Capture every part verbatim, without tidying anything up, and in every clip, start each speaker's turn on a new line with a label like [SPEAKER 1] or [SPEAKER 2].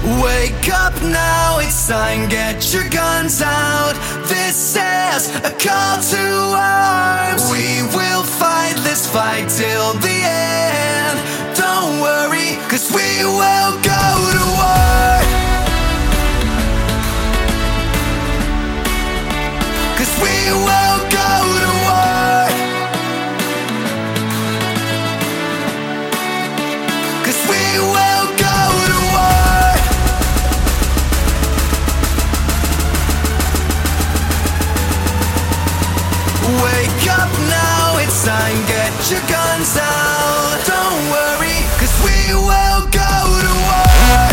[SPEAKER 1] Wake up now, it's time, get your guns out. This is a call to arms. We will fight this fight till the end. Don't worry, cause we will go to war. Cause we will go to war. Cause we will go to war. Wake up now, it's time, get your guns out. Don't worry, cause we will go to war.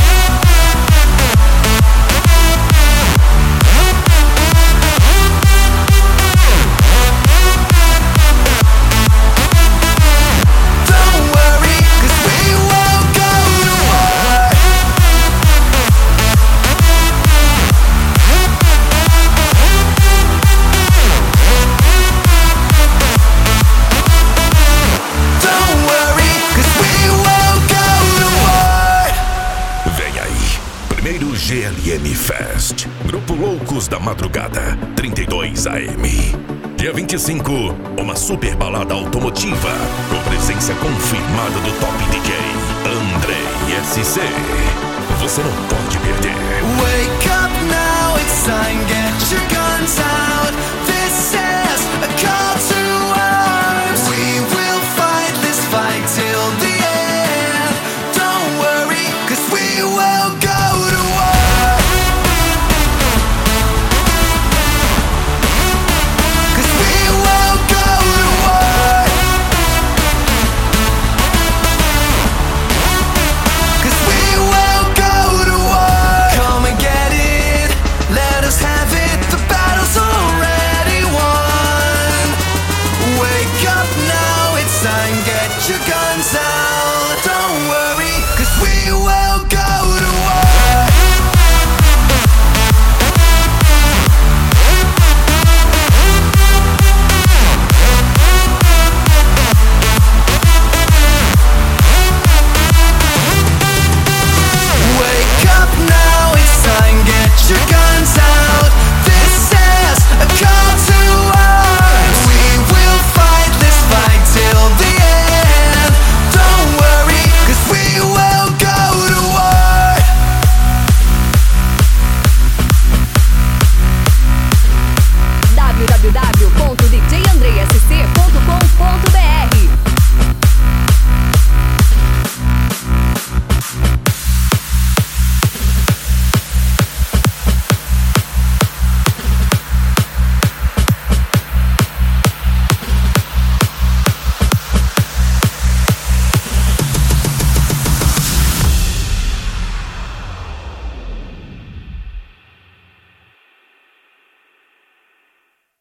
[SPEAKER 1] Don't worry, cause we will go to war. Don't worry, cause we will go to war.
[SPEAKER 2] Vem aí, primeiro G L M Fest, Grupo Loucos da Madrugada, trinta e dois A M. Dia vinte e cinco, uma super balada automotiva, com presença confirmada do top D J, Andrei S C. Você não pode perder.
[SPEAKER 1] Wake up now, it's time, get